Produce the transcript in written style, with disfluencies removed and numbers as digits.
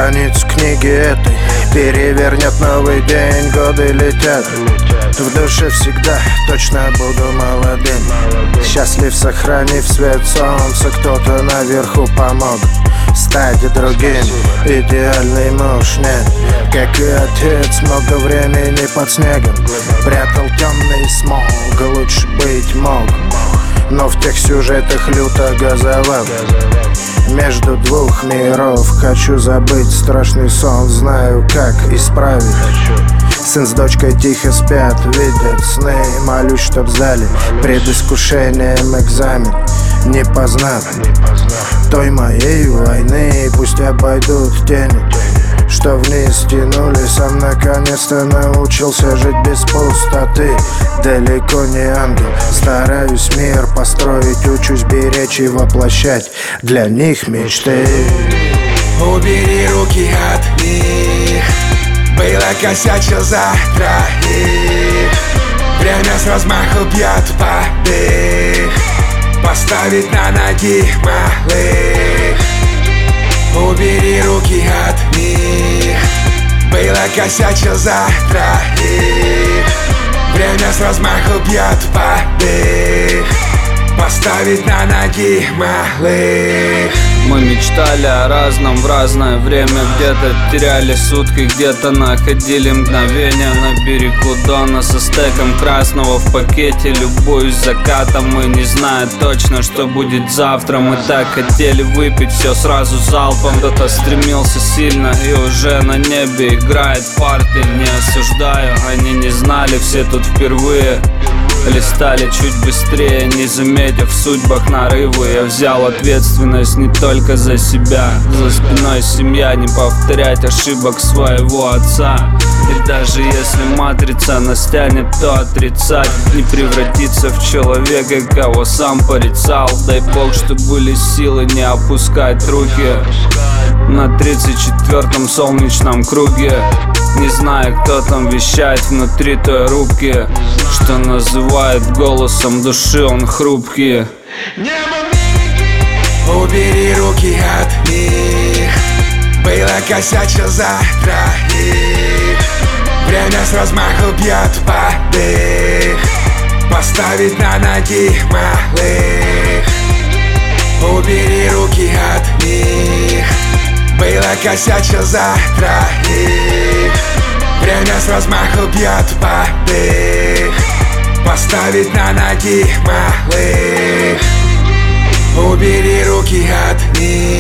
страниц книги этой перевернет новый день, годы летят. В душе всегда точно буду молодым, счастлив, сохранив свет солнца. Кто-то наверху помог стать другим. Идеальный муж нет, как и отец. Много времени под снегом прятал темный смог. Лучше быть мог, но в тех сюжетах люто газовал. Между двух миров хочу забыть страшный сон. Знаю, как исправить. Сын с дочкой тихо спят, видят сны. Молюсь, чтоб в зале пред искушением экзамен не познав той моей войны. Пусть обойдут тени, что вниз тянули. Сам наконец-то научился жить без пустоты. Далеко не ангел, стараюсь мир построить. Учусь беречь и воплощать для них мечты. Убери руки от них, было косячил за троих. Время с размаху бьет под дых, поставить на ноги малых. Убери руки от них, было косячил за троих. Время с размаху бьет под дых, поставить на ноги малых. Мы мечтали о разном в разное время. Где-то теряли сутки, где-то находили мгновения на берегу Дона со стеком красного в пакете. Любуюсь закатом и не знаю точно, что будет завтра. Мы так хотели выпить все сразу залпом. Кто-то стремился сильно и уже на небе играет парты. Не осуждаю, они не знали, все тут впервые. Листали чуть быстрее, не заметив в судьбах нарывы. Я взял ответственность не только за себя. За спиной семья, не повторять ошибок своего отца. И даже если матрица нас тянет, то отрицать. Не превратиться в человека, кого сам порицал. Дай Бог, что были силы не опускать руки на 34-м солнечном круге. Не знаю, кто там вещает внутри той рубки, что называет голосом души, он хрупкий. Убери руки от них, было косячил за троих. Время с размаху бьет под дых, поставить на ноги малых. Убери руки от них, было косячил за троих. Время с размаху бьет под дых, поставить на ноги малых. Убери руки от них.